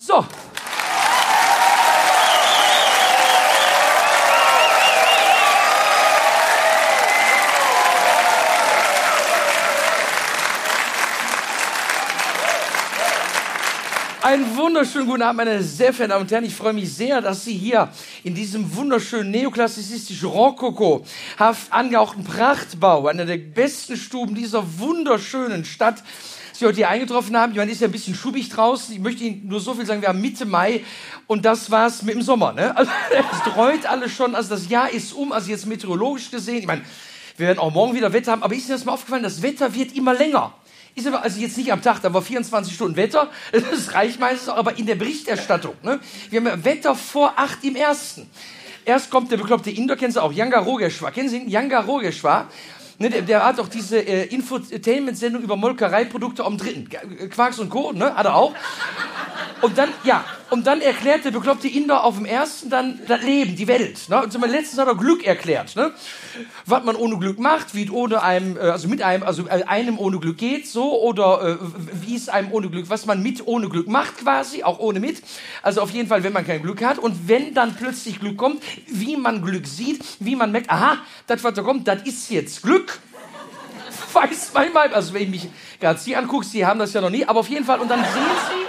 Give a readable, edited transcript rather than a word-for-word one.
So. Einen wunderschönen guten Abend, meine sehr verehrten Damen und Herren. Ich freue mich sehr, dass Sie hier in diesem wunderschönen neoklassizistischen Rokoko-haft angehauchten Prachtbau, einer der besten Stuben dieser wunderschönen Stadt, Sie heute hier eingetroffen haben. Ich meine, ist ja ein bisschen schubig draußen. Ich möchte Ihnen nur so viel sagen, wir haben Mitte Mai und das war's mit dem Sommer. Ne? Also, es dreut alles schon, also das Jahr ist also jetzt meteorologisch gesehen. Ich meine, wir werden auch morgen wieder Wetter haben, aber ist Ihnen das mal aufgefallen, das Wetter wird immer länger. Ist aber also jetzt nicht am Tag, da war 24 Stunden Wetter, das reicht meistens auch, aber in der Berichterstattung. Ne? Wir haben ja Wetter vor 8 im Ersten. Erst kommt der bekloppte Inder, kennen Sie auch, Janga Rogeshwar. Kennen Sie ihn? Janga Rogeshwar. Ne, der hat auch diese Infotainment-Sendung über Molkereiprodukte am 3. Quarks und Co., ne? Hat er auch. Und dann erklärt der bekloppte Inder auf dem Ersten dann das Leben, die Welt. Ne? Und zum Beispiel letztens hat er Glück erklärt. Ne? Was man ohne Glück macht, wie es ohne einem, einem ohne Glück geht, so, oder wie es einem ohne Glück, was man mit ohne Glück macht quasi, auch ohne mit. Also auf jeden Fall, wenn man kein Glück hat und wenn dann plötzlich Glück kommt, wie man Glück sieht, wie man merkt, aha, das, was da kommt, das ist jetzt Glück. Weiß manchmal, also wenn ich mich gerade Sie angucke, Sie haben das ja noch nie, aber auf jeden Fall, und dann sehen Sie,